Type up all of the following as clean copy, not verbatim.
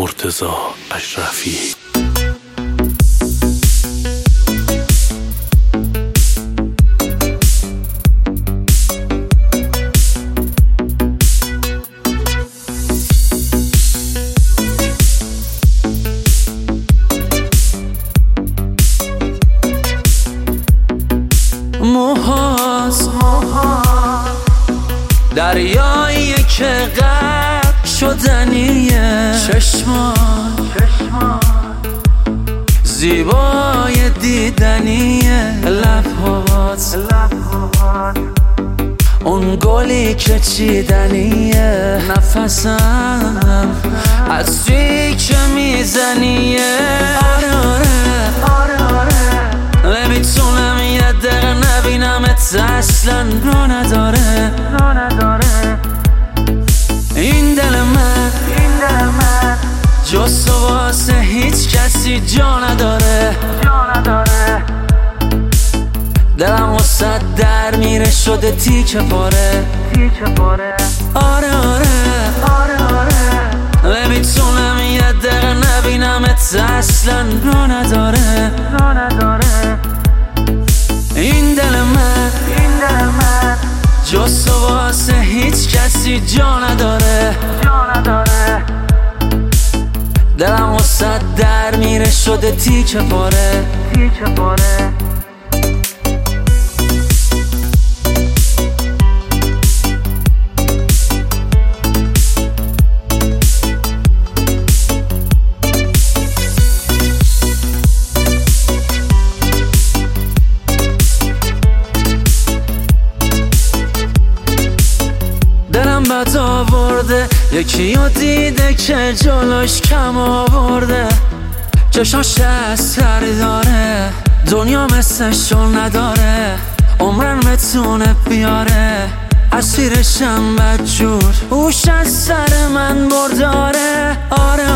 مرتضی اشرفی. موهات دریایی که غرق شدنیه، چشمان زیبای دیدنیه، لبهات اون گلی که چیدنیه، نفسم عطری که میزنیه. آره نمیتونم یه دقیقه نبینمت، اصلا رو نداره این دل من جز تو واسه هیچ کسی جا نداره. دلم واسه در میره شده تیکه پاره. آره نمیتونم یه دقیقه نبینمت، اصلا رو نداره این دل من جز تو واسه هیچ کسی جا نداره. دلم واسه در میره شده تیکه پاره. دلم بد آورده، یکی رو دیده که جلوش کم آورده، چشاش اثر داره، دنیا مثلشو نداره، عمرن بتونه بیاره، اسیرشم بدجور، اوش از سر من برداره. آره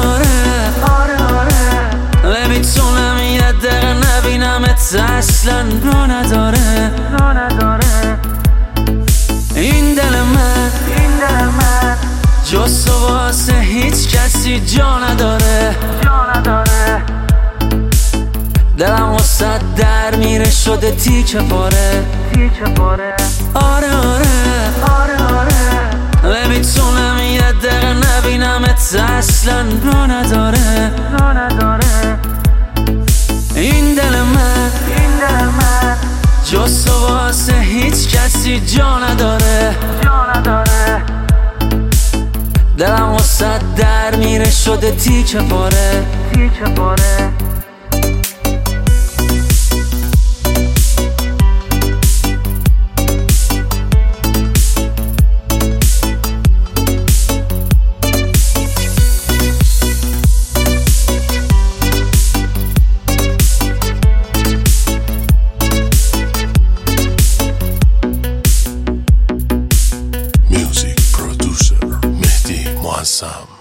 نمیتونم یه دقیقه نبینمت، اصلا رو نداره این دل من جز تو واسه هیچ کسی جا نداره. دلم واسه در میره شده تیکه پاره. آره نمیتونم یه دقیقه نبینمت، اصلا رو نداره این دل من جز تو واسه هیچ کسی جا نداره. دلم واسه در میره شده تیکه پاره. Music producer Mehdi Muazzam.